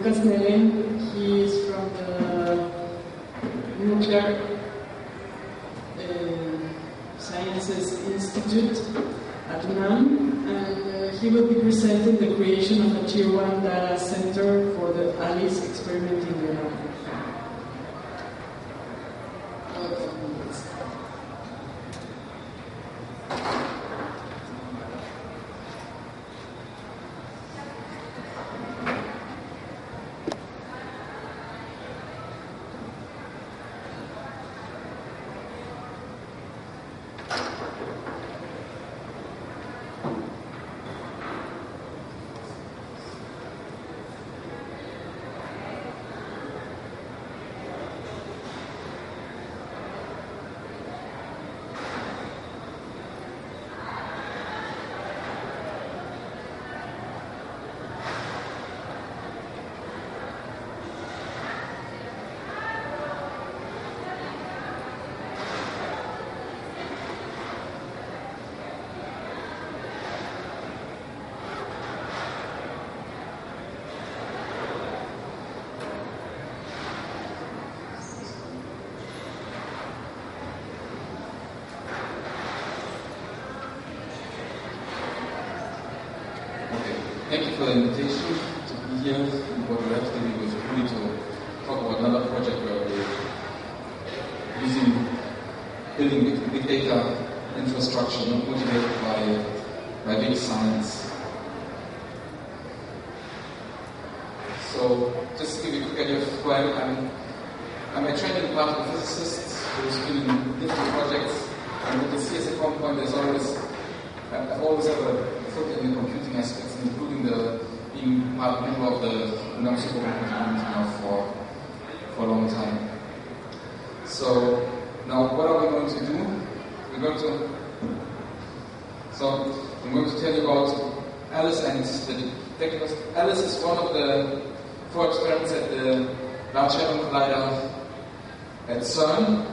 Lucas Nelen. He is from the Nuclear Sciences Institute at UNAM, and he will be presenting the creation of a Tier 1 data center for the ALICE experiment in UNAM. Thank you for the invitation to be here in Port Moresby with Rui to talk about another project where we're using building big data infrastructure motivated by big science. So, just to give you a quick idea of who I am, I'm a trained particle physicist who's been in different projects, and what you see as a common point is I've always had a foot in the computing aspects, including being part member of the UNAM supercomputing community now for a long time. So now what are we going to do? I'm going to tell you about ALICE and the technical. ALICE is one of the 4 experiments at the Large Hadron Collider at CERN.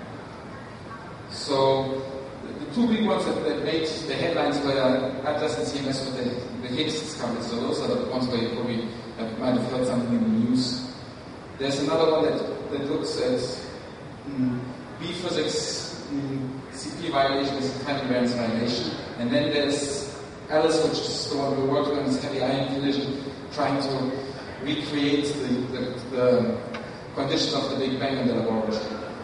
So the 2 big ones that made the headlines were ATLAS and CMS with the Higgs discovery. So those are the ones where you probably might have heard something in the news. There's another one that looks at B physics, CP violations, quantum invariance violation. And then there's ALICE, which is the one we're working on, this heavy ion collision, trying to recreate the conditions of the Big Bang in the laboratory.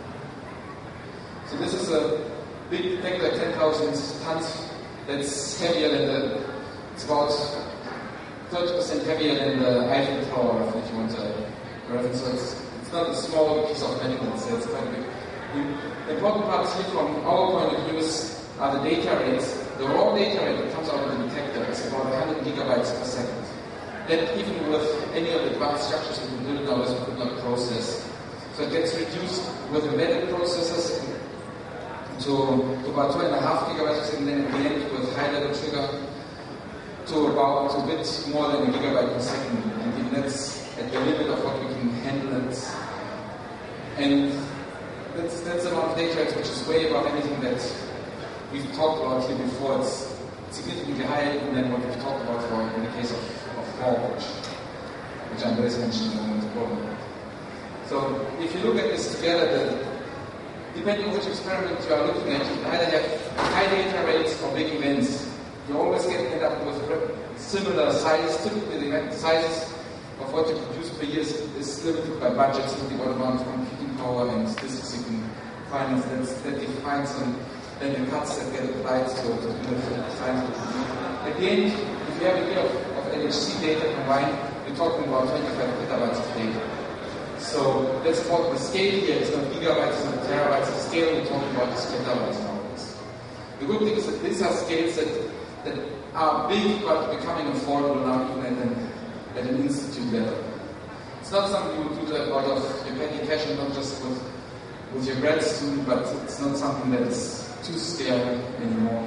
So this is a big detector, 10,000 tons. That's heavier than it's about 30% heavier than the Eiffel Tower, if you want a reference. So it's not a small piece of metal, it's quite big. The important parts here from our point of view are the data rates. The raw data rate that comes out of the detector is about 100 gigabytes per second. That even with any of the advanced structures we can build nowadays, we could not process. So it gets reduced with embedded processors to about 2.5 gigabytes per second, and then at the end with high-level trigger to about a bit more than a gigabyte per second. And even that's at the limit of what we can handle. And that's the amount of data rates which is way above anything that we've talked about here before. It's significantly higher than what we've talked about in the case of Hawk, which Andres mentioned in a moment. So if you look at this together, depending on which experiment you are looking at, you can either have high data rates or big events. You always end up with similar sizes. Typically, the event sizes of what you produce per year is limited by budgets, limited by the amount of computing power and statistics you can finance. That defines then the cuts that get applied to the science. At the end, if you have a bit of LHC data combined, you're talking about 25 petabytes of data. So that's about the scale here. It's not gigabytes, it's not terabytes. The scale we're talking about is petabytes nowadays. The good thing is that these are scales that are big but becoming affordable now even at an institute level. It's not something you would do out of your petty cash and not just with your grad student, but it's not something that is too scary anymore.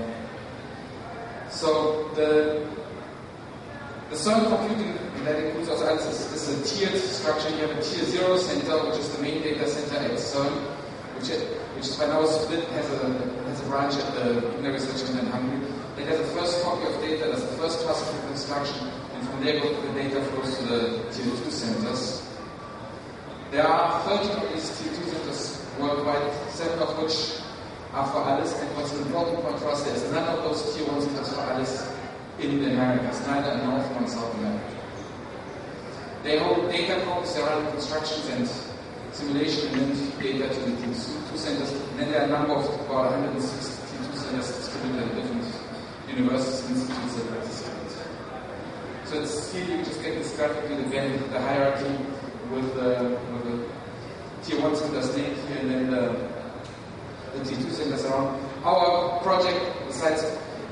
So the CERN computing that includes also ALICE is a tiered structure. You have a tier 0 center, which is the main data center at CERN, which is by now split, has a branch at the Wiener Research Center in Hungary. It has a first copy of data, there's a first class of reconstruction, and and from there the data flows to the tier 2 centers. There are 30 of these tier 2 centers worldwide, 7 of which are for ALICE, and what's an important point for us is none of those tier 1 centers for ALICE in the Americas, neither in North nor South America. They hold data codes, there are constructions and simulation and then data to the tier 2 centers, and then there are a number of about 160 tier 2 centers distributed in different universities and institutes that participate. So it's here you just get this graphic again, the hierarchy with the tier 1 centers named here and then the tier 2 centers around. Our project, besides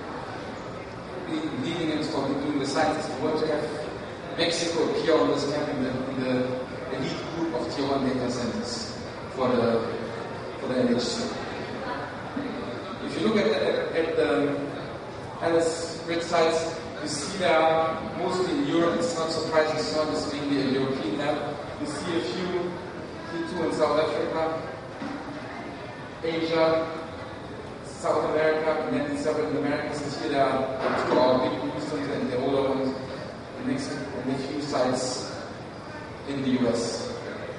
leading it or doing the science, we want to have Mexico appear on this map in the elite group of tier 1 data centers for the NHC. If you look at the ALICE grid sites, you see they are mostly in Europe. It's not surprising, it's not just mainly a European map. You see a few T2 in South Africa, Asia, South America, and then in several Americas. And here there are 2 our big groups and the older ones, and a few sites in the US.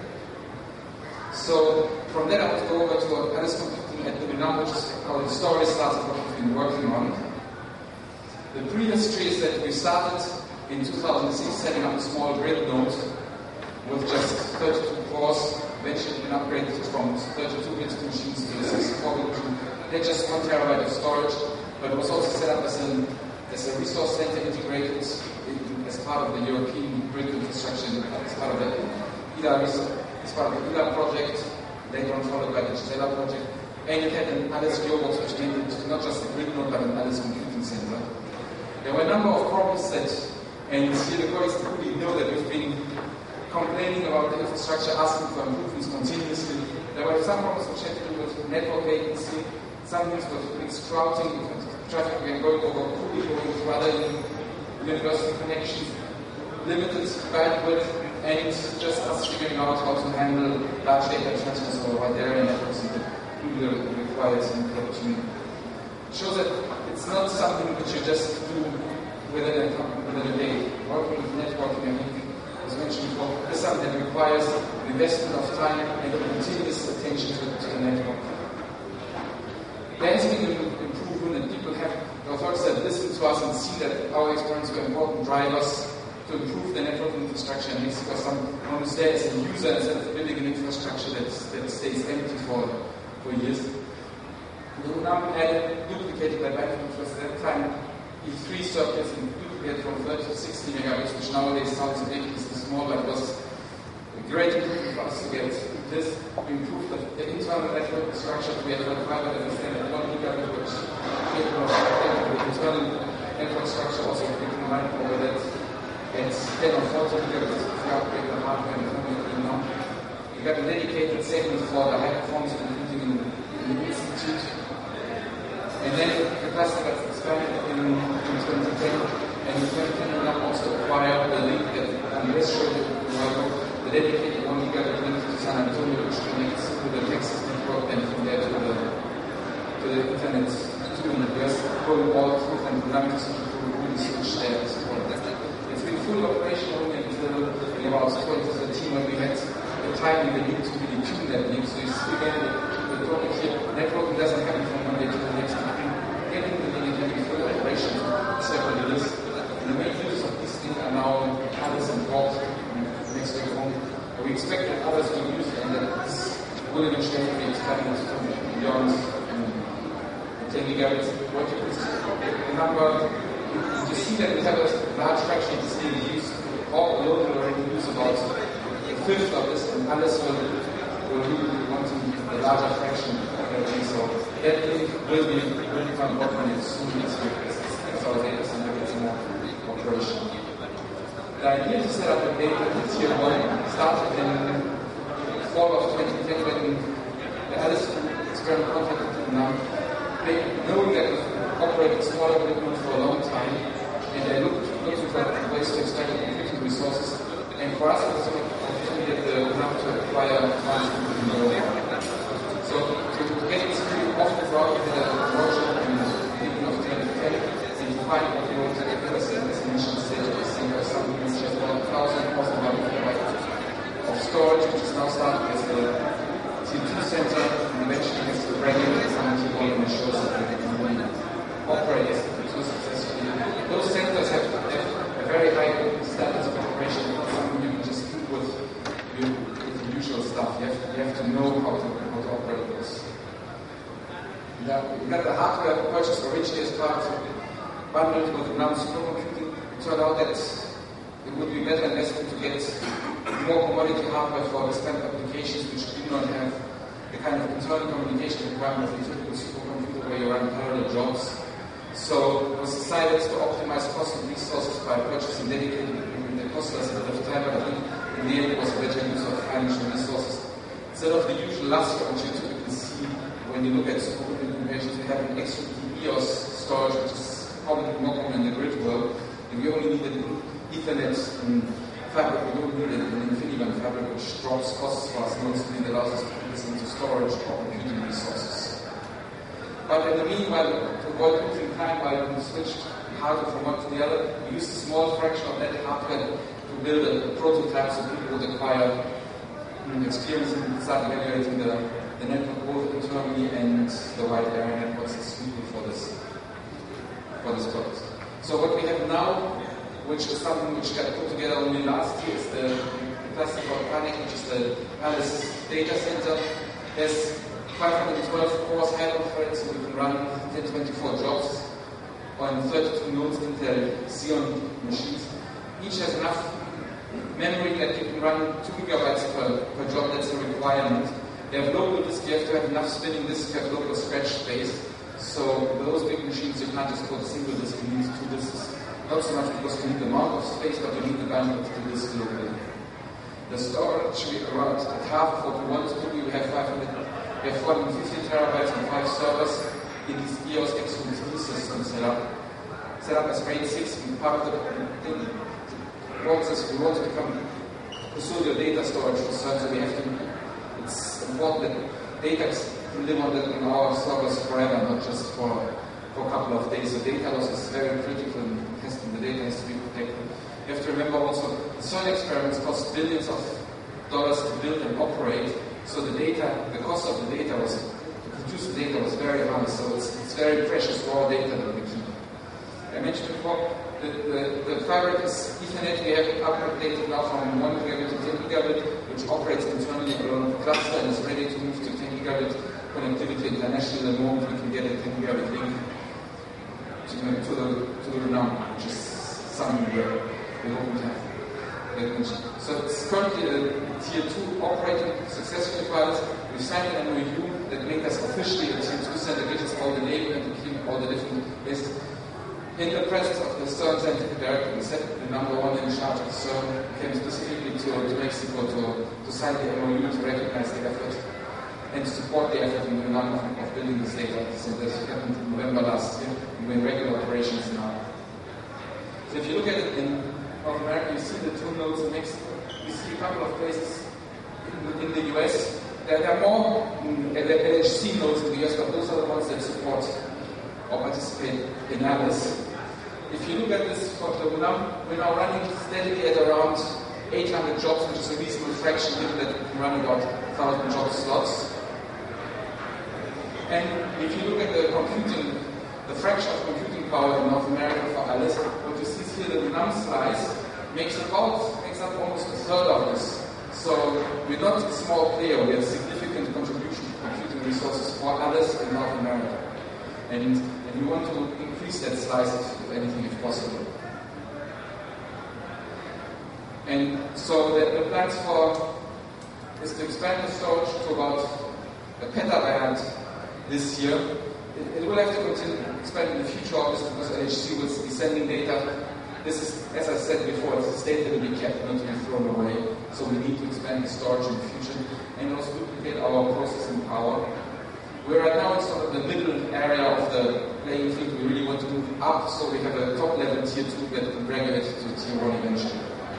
So from there I would go over to ALICE computing at the Vietnam, which is how the story starts of what we've been working on. The prehistory is that we started in 2006 setting up a small grid node with just 32 cores. Eventually we upgraded from 32-bit machines to the 64-bit machine. They're just 1 terabyte of storage, but it was also set up as a resource center integrated as part of the European grid infrastructure, as part of the ILA project, later on followed by the Gisela project. And it had an ALICE Geobox, which made it not just a grid node, but an ALICE computing center. There were a number of problems and here the colleagues probably know that we've been complaining about the infrastructure, asking for improvements continuously. There were some problems which had to do with network latency, some things with mixed routing, traffic going over poorly going to other university connections, limited bandwidth, and just us figuring out how to handle large data transfers over wide area networks and do the required encryption. It shows that it's not something that you just do within a day. Working with networking, I think, as mentioned before, is something that requires investment of time and continuous attention to the network. There has been an improvement, and people have, the authorities have listened to us and seen that our experiments were important drivers to improve the network infrastructure in Mexico. Someone who's there as a user instead of building an infrastructure that stays empty for years. The UNAM had duplicated their bandwidth, which was at that time E3 circuits and duplicated from 30 to 60 megabits, which nowadays sounds ridiculously small, but it was a great improvement for us to get this. We improved the internal network structure. We had a fiber that was then at 1 gigabit, which the internal network structure also we can run over that at 10 or 14 gigabits if you upgrade the hardware and the now. We got a dedicated segment for the high performance computing in the institute. And then capacity got expanded in 2010, and in 2010 we now also acquired the link that Andres showed you, the dedicated 1 gigabit link to San Antonio, which connects to the Texas network and from there to the internet to the US, going all through and parameters to really switch there as well. It's been full operational until about 2013 when we had the time and the need to really tune that link. So you see again the topic here, networking doesn't happen from one day to the next. Getting the link into full operation several years. And the main users of these things are now ALICE and PORT next week home. We expect that others will use it and that this will eventually be expanded to beyond 10 gigabits. What you can see, the number, you see that we have a large fraction of this being used. All alone will already use about a fifth of this, and ALICE will really want to a larger fraction of everything. So that link will become important as soon as our data center gets more operational. The idea to set up a data tier 1 started in fall of 2010 when the ALICE experiment contacted UNAM. They knowing that we've operated smaller equipment for a long time, and they looked for ways to extract computing resources. And for us, it was an opportunity at the UNAM to acquire advanced computing. So to get this pretty off the ground, we did a workshop in the beginning of 2010, and to find what we want to get as an initial stage of the singers storage, which is now starting as the Tier 2 center, and eventually has to graduate as an Tier 1 and shows that they can really operate as Tier 2 successfully. Those centers have a very high standards of operation. It's not something you can just do with the usual stuff. You have to know how to operate those. We got the hardware purchased originally as part of bundled with the NUM supercomputing. It turned out that it would be better investment to get more commodity hardware for distant applications which do not have the kind of internal communication requirement of a typical supercomputer where you run parallel jobs. So it was decided to optimize cost and resources by purchasing dedicated equipment that cost us a bit of time, but I think in the end it was a better use of financial resources. Instead of the usual lustre which you typically see when you look at supercomputing computations, we have an extra EOS storage which is probably more common in the grid world. And we only need an Ethernet fabric, we don't need an InfiniBand fabric which drops costs for us mostly and allows us to put this into storage or computing resources. But in the meanwhile, to avoid losing time while we switched hardware from one to the other, we used a small fraction of that hardware to build a prototype so people would acquire experience and start evaluating the network both internally and the wide area networks is suitable for this purpose. So what we have now, which is something which got put together only last year, is the Plastic Volcanic, which is the Alice data center. There's 512 cores high thread, so we can run 1024 jobs on 32 nodes Intel Xeon machines. Each has enough memory that you can run 2 gigabytes per job. That's a requirement. They have local disk, you have to have enough spinning disk, you have local scratch space. So for those big machines, you can't just put a single disk, you need 2 disks. Not so much because you need the amount of space, but you need the bandwidth to do this locally. The storage, around at half of what we want to do, we have 450 terabytes and 5 servers in these EOS X23 systems set up as RAID 6. And part of the thing is we want to pursue the data storage concern, so it's important that data can live on our servers forever, not just for a couple of days. So data loss is very critical in testing. The data has to be protected. You have to remember also the CERN experiments cost billions of dollars to build and operate. So the cost of the data to produce the data was very high. So it's very precious raw data that we keep. I mentioned before, the fabric is Ethernet. We have it upgraded now from 1 gigabit to 10 gigabit, which operates internally along the cluster and is ready to move to 10 gigabit connectivity internationally. The moment we can get a 10 gigabit link to the NUM, which is something we're hoping to have. So it's currently a Tier 2 operating successfully for us. We've signed an MOU that makes us officially a Tier 2 center, gives us all the name and all the different places. In the presence of the CERN scientific director, we said the number one in charge of CERN came specifically to Mexico to sign the MOU to recognize the effort and to support the effort in the number of building this data center. This happened in November last year, and we're in regular operations now. So if you look at it in North America, you see the 2 nodes in Mexico. You see a couple of places in the US. There are more LHC nodes in the US, but those are the ones that support or participate in Alice. If you look at this for the NUM, we're now running steadily at around 800 jobs, which is a reasonable fraction given that we can run about 1,000 job slots. And if you look at the fraction of computing power in North America for Alice, what you see here, the NUM slice makes up almost a third of this. So we're not a small player, we have significant contribution to computing resources for Alice in North America. And we want to increase that slice, if anything, if possible. And so the plans is to expand the storage to about a petabyte this year. It will have to continue expand in the future, obviously, because LHC will be sending data. This is, as I said before, it's a state that will be kept, not to be thrown away. So we need to expand the storage in the future and also duplicate our processing power. We're right now in sort of the middle area of the playing field. We really want to move up, so we have a top level Tier 2 that can graduate to Tier 1 eventually.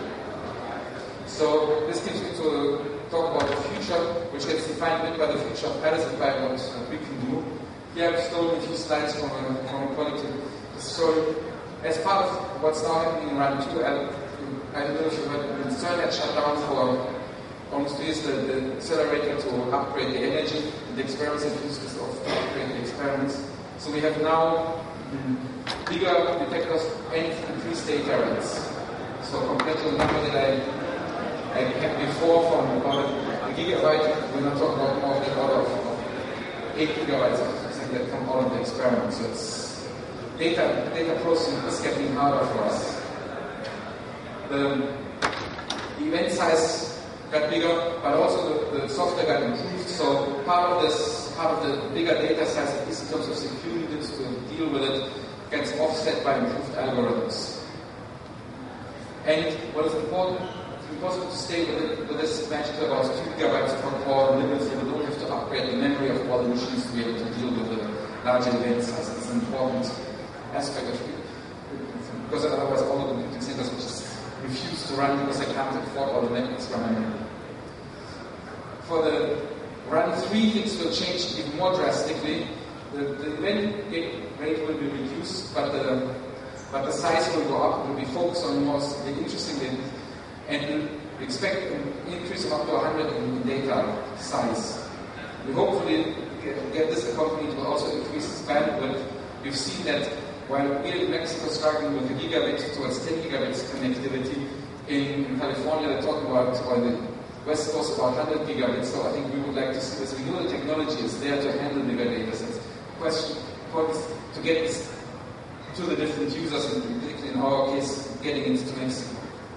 So this gives me to talk about the future, which gets defined a bit by the future of Alice and by what we can do. Here I've stolen a few slides from a colleague to show you. As part of what's now happening in RAN 2, I don't know if you heard, CERN had shut down almost use the accelerator to upgrade the energy. The experiments that use this to upgrade the experiments. So we have now bigger detectors and increased data rates. So compared to the number that I had before from about a gigabyte, we're not talking about more of the order of 8 gigabytes of something that come out of the experiment. So it's data processing is getting harder for us. The event size got bigger, but also the software got improved. So part of the bigger data size, at least in terms of security to deal with it, gets offset by improved algorithms. And what is important, it's important to stay with this magic about 2 gigabytes per core limits. You don't have to upgrade the memory of all the machines to be able to deal with the larger event size. It's an important aspect of it. Because otherwise all the computing centers will just refuse to run because they can't afford all the extra memory. For the run 3, things will change even more drastically. The event rate will be reduced, but the size will go up. It will be focused on more interesting data, and we expect an increase of up to 100 in data size. We hopefully get this accompanied will also increase its bandwidth. We've seen that while we in Mexico struggling with a gigabit towards 10 gigabits connectivity, in California they're talking about, or the West Coast about 100 gigabits. So I think we would like to see this. We know the technology is there to handle bigger data sets. The question is to get this to the different users, and particularly in our case, getting it to Mexico.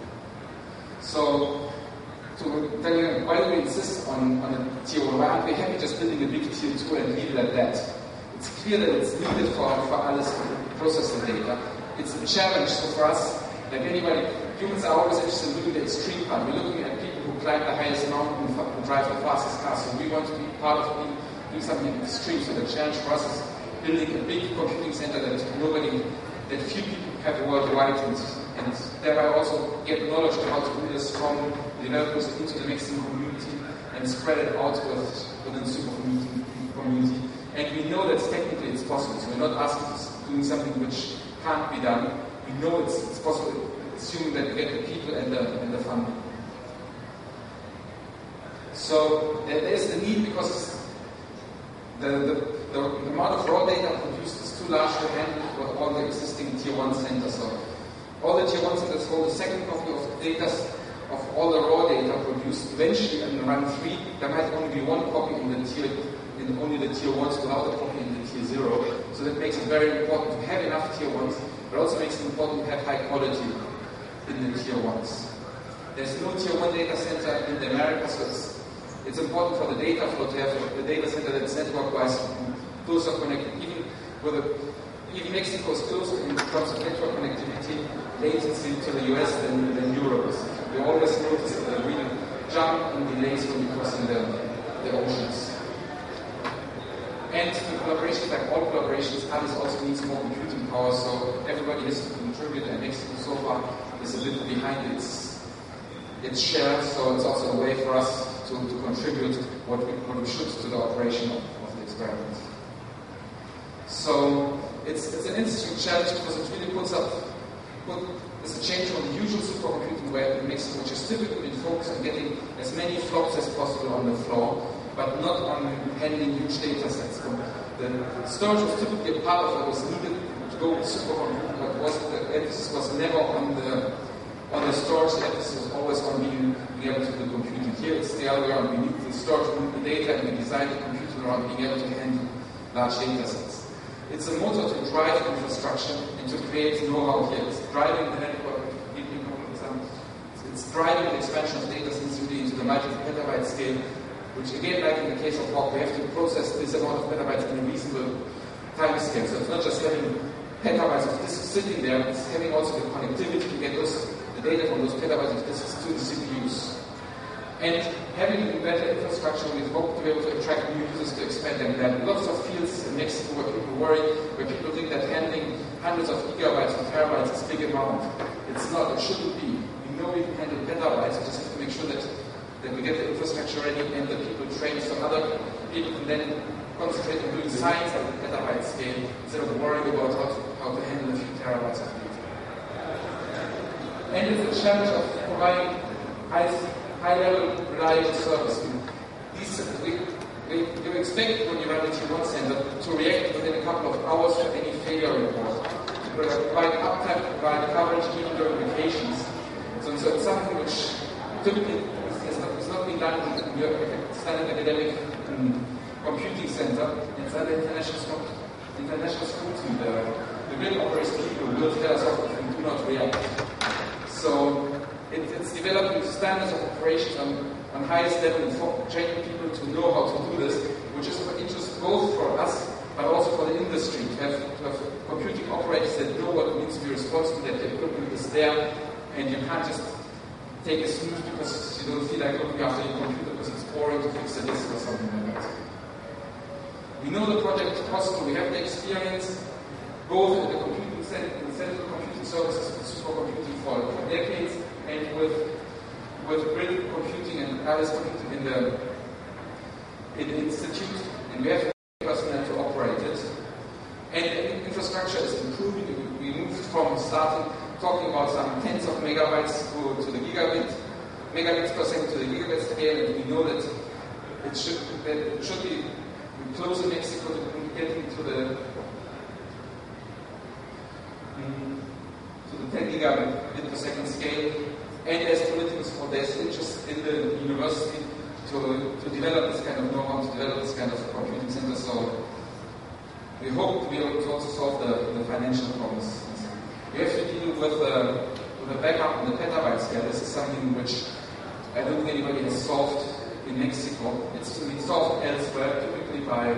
So, to tell you why do we insist on a tier 1, why aren't we happy just building a big tier 2 and leave it at that? It's clear that it's needed for us to process the data. It's a challenge, so for us, like anybody, humans are always interested in doing the extreme part. We're looking at people who climb the highest mountain, who drive the fastest car, so we want to be part of doing something extreme. So the challenge for us is building a big computing center that few people have worldwide, and thereby also get knowledge of how to do this from the developers into the Mexican community and spread it out within the super community. And we know that technically it's possible. So we're not asking for doing something which can't be done. We know it's possible, assuming that we get the people and the funding. So there is the need because the amount of raw data produced is too large to handle for all the existing tier 1 centers. So all the tier 1 centers hold a second copy of data of all the raw data produced. Eventually in run 3, there might only be one copy in only the tier 1s without a copy in the tier 0. So that makes it very important to have enough tier 1s, but also makes it important to have high quality in the tier 1s. There's no tier 1 data center in the Americas, so it's important for the data flow to have a data center that's network-wise closer connected. Even Mexico is closer in terms of network connectivity, latency to the US than Europe is. We always notice a real jump in delays when we're crossing the oceans. And in collaborations, like all collaborations, ALICE also needs more computing power, so everybody has to contribute, and Mexico so far is a bit behind its share, so it's also a way for us to contribute what we should to the operation of the experiment. So it's an interesting challenge because it really it's a change from the usual supercomputing way in Mexico, which is typically focused on getting as many flops as possible on the floor, but not on handling huge data sets. The storage was typically a part of what was needed to go with supercomputing, but the emphasis was never on the storage. The emphasis was always on being able to do computing. Here it's the other way around. We need the storage, we need the data, and we design the computing around being able to handle large data sets. It's a motor to drive infrastructure and to create know-how here. It's driving the network, it's driving the expansion of data sets into the multi-petabyte scale, which again, like in the case of Hawk, we have to process this amount of petabytes in a reasonable time scale. So it's not just having petabytes of disks sitting there, it's having also the connectivity to get the data from those petabytes of disks to the CPUs. And having a better infrastructure, we hope to be able to attract new users to expand them. There are lots of fields in Mexico where people worry, where people think that handling hundreds of gigabytes or terabytes is a big amount. It's not, it shouldn't be. We know we can handle petabytes, we just have to make sure that we get the infrastructure ready and the people trained so other people can then concentrate on doing science at the petabyte scale instead of worrying about how to handle a few terabytes of data. And it's a challenge of providing high-level, reliable service. You expect when you run a Tier 1 center to react within a couple of hours to any failure report. To provide uptime, provide coverage even during vacations. So it's something which typically has not been done in your standard academic computing center. It's an international school team. The real operations people will tell us off and do not react. So it's developing standards of operations on highest level for training people to know how to do this, which is of interest both for us but also for the industry, to have computing operators that know what it means to be responsible, that the equipment is there, and you can't just take a snooze because you don't feel like looking after your computer because it's boring to fix a disk or something like that. We know the project is possible, we have the experience, both at the computing center, in the Central Computing Services, and supercomputing for decades, and with grid computing and Alice computing in the institute, and we have personnel to operate it. And the infrastructure is improving. We moved from talking about some tens of megabytes to the megabits per second to the gigabit scale, and we know that it should be close in Mexico to getting to the 10 gigabit per second scale. And there's political support, there's interest in the university to develop this kind of know-how, to develop this kind of computing center. So we hope to be able to also solve the financial problems. We have to deal with the backup and the petabyte scale. This is something which I don't think anybody has solved in Mexico. It's to be solved elsewhere, typically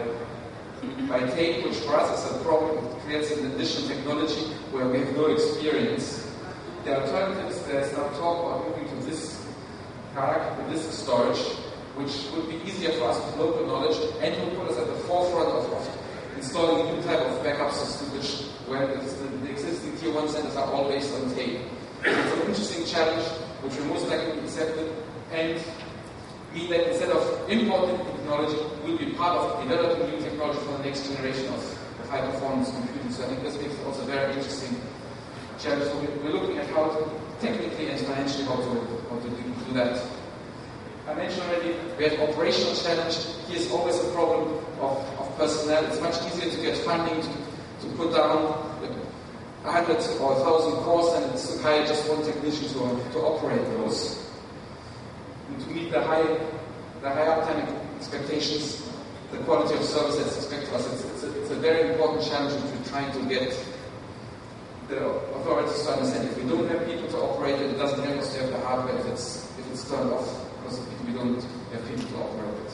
by tape, which for us is a problem. It creates an additional technology where we have no experience. The alternatives, there's now talk about moving to this disk storage, which would be easier for us with local knowledge and would put us at the forefront of installing a new type of backup system, where the existing Tier 1 centers are all based on tape. So it's an interesting challenge, which will most likely be accepted, and mean that instead of importing technology, we'll be part of developing new technology for the next generation of high-performance computing. So I think this makes it also very interesting challenge. So we're looking at how to technically and financially how to do that. I mentioned already, we have operational challenge. Here's always a problem of personnel. It's much easier to get funding to put down 100 or 1,000 cores than it's to hire just one technician to operate those. And to meet the high uptime expectations, the quality of service that's expected of us, it's a very important challenge which we're trying to get the authorities to understand. If we don't have people to operate it, it doesn't help us to have the hardware if it's turned off, because we don't have people to operate it.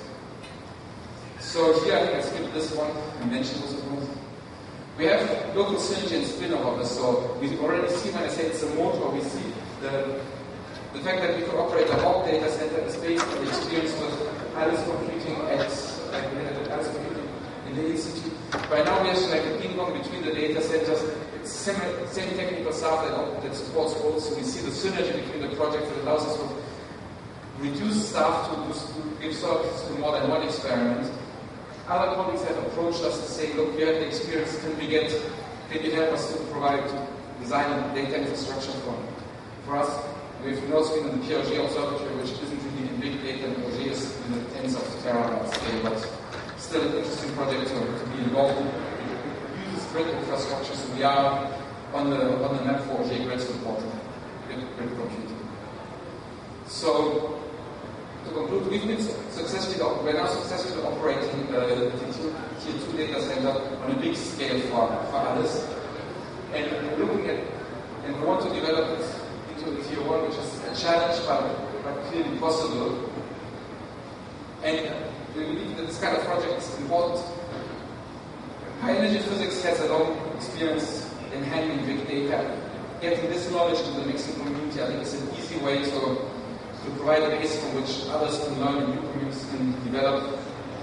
So here I think I skipped this one, I mentioned this one. We have local synergy and spin-off of this, so we already see when I say it's a motor, we see the fact that we can operate a Hawk data center is based on the experience with Alice computing Alice computing in the institute. Right now we have like a ping-pong between the data centers. It's same technical staff that supports both, so we see the synergy between the projects that allows us to reduce staff to give services to more than one experiment. Other colleagues have approached us to say, look, you have the experience, can you help us to provide design and data infrastructure for us? We've also been in the PRG observatory, which isn't really in big data, and PRG is in the tens of terabytes scale, but still an interesting project to be involved in. It uses grid infrastructure, so we are on the map for PRG grid supporting grid computing. So, to conclude, we're now successfully operating the Tier 2 data center on a big scale for others. And looking at, and we want to develop it into the Tier 1, which is a challenge, but clearly possible. And we believe that this kind of project is important. High energy physics has a long experience in handling big data. Getting this knowledge to the Mexican community, I think, is an easy way to provide a base from which others can learn and new communities can develop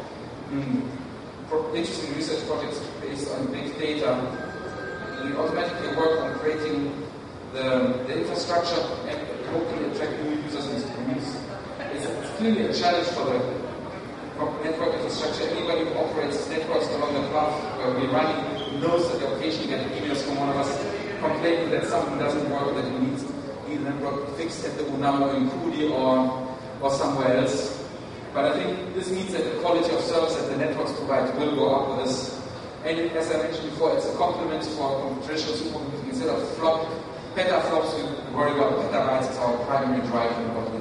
interesting research projects based on big data. And we automatically work on creating the infrastructure and hopefully attract new users into communities. It's clearly a challenge for the network infrastructure. Anybody who operates networks along the path where we're running knows that they occasionally get emails from one of us complaining that something doesn't work, that it needs network fixed at the UNAMO in Cudi, or or somewhere else. But I think this means that the quality of service that the networks provide will go up with this. And as I mentioned before, it's a complement for traditional supercomputing. Instead of petaflops, we worry about petabytes as our primary drive and what we